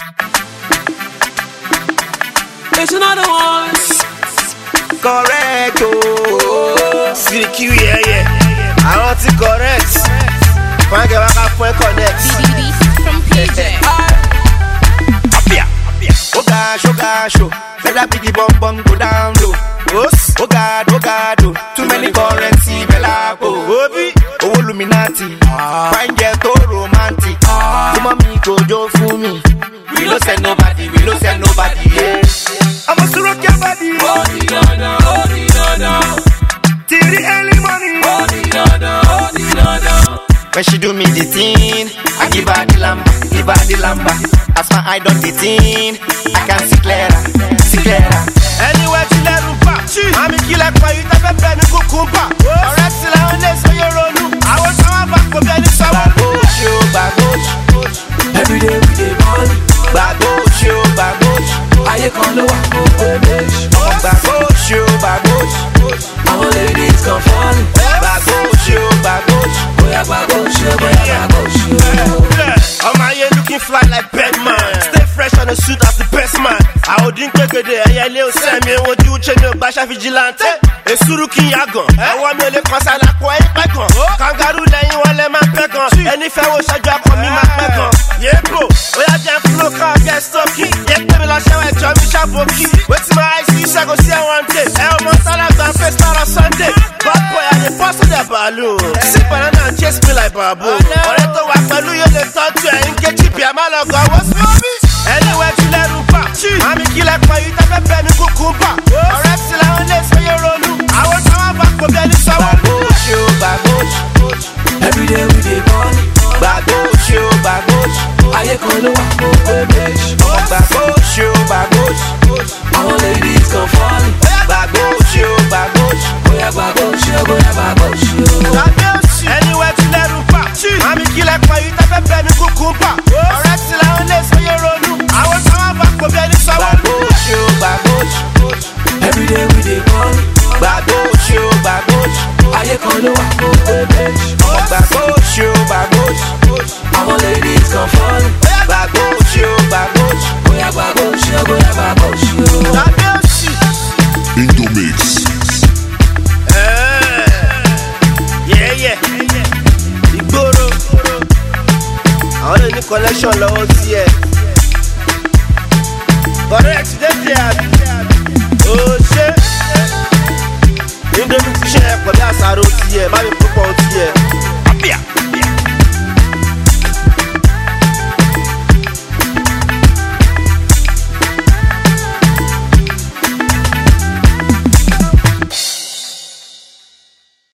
It's another one. Correct, oh. CQ, yeah. I want to correct. Can't get back up and connect. From PJ. Oh gosh, oh. Better be the bum go down low. Oh God, oh. Too many currency, bella go. Obi, oh Illuminati. Find get to romantic. Come on, me go do for me. We don't send nobody, yeah. I'm a rock your body. Oh, the Till the early morning. oh, When she do me the thing, I give her the lamba. As my eye done the thing, I can see clearer. Anywhere to let you pass, I'm a killer for you, the pepper and cucumber. Alright, still on this for your own. I was on back for any someone. Bagosh. every day we dey money. Bagosh. I can't know what Bagosh. our ladies come falling. Bagosh. On my ear looking fly like Batman. Stay fresh on the suit as the best man. I would drink a day, I yell Sammy, what you change your basha vigilante? A Suruki Yagon. I want me to concern a quiet pecan. Kangaroo, then you want my pecan. And if I was a drop on me, my pecan. Yeah, bro. We are just flow, can't get stuck. Yeah, baby, I'll show you, Johnny Shaboki. What's my eyes, you shall go see I want it. Elmo Salah, and first on Sunday. Bad boy, I didn't pass the balloon. Sit banana and chase me like Babu. Or let the walk, I knew you the thought you ain't get cheap. I'm all of God, what's mommy? Anywhere to let you pass. I'm a killer for you, the pepper and cucumber. Alright, still on this for your own. I was on back for any someone. Bagosh. Every day we dey money. Bagosh. I can't know what Bagosh. our ladies come falling. Bagosh. Anywhere to let you pass. I'm a killer for you, the pepper and cucumber. Alright, still on this for your own. I was on back for any someone. Bagosh. Every day we dey money. Bagosh. I can't know what Bagosh. our ladies come falling. Bagosh. Indomix. Yeah. Igboro. I want any collection lọ́wọ́ sí ẹ. Correct, dey there.